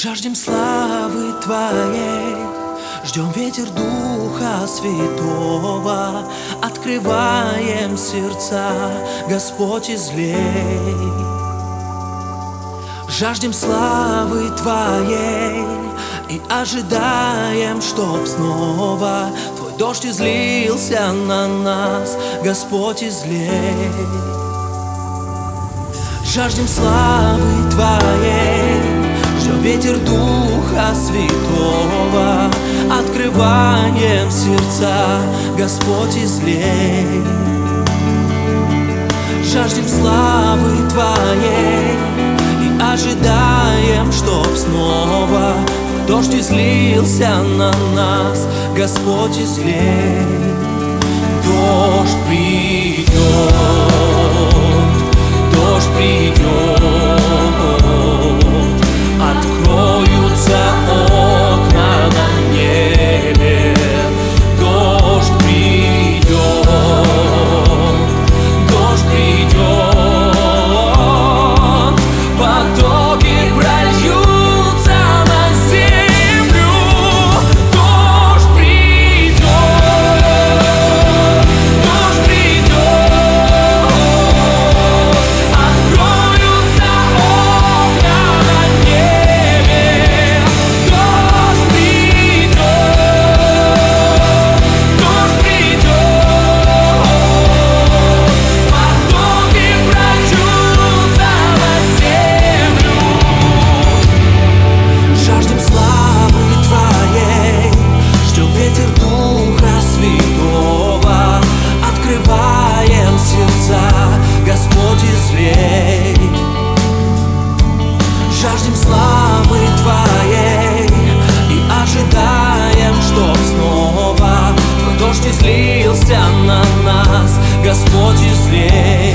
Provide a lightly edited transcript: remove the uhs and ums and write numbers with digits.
Жаждем славы Твоей, ждем ветер Духа Святого, открываем сердца, Господь, излей. Жаждем славы Твоей и ожидаем, чтоб снова Твой дождь излился на нас, Господь, излей. Жаждем славы Твоей, ждем ветер Духа Святого, открываем сердца, Господь, излей. Жаждем славы Твоей и ожидаем, чтоб снова Твой дождь излился на нас, Господь, излей. Дождь придет, дождь придет, откроются окна на небе. Дождь придет, дождь придет, потоки прольются на землю. Дождь придет, дождь придет, откроются окна на небе. Дождь придет, дождь придет, потоки прольются на землю. Жаждем славы Твоей, ждем ветер Духа Святого, открываем сердца, Господь, излей. Жаждем славы Твоей и ожидаем, чтоб снова Твой дождь излился на нас, Господь, излей.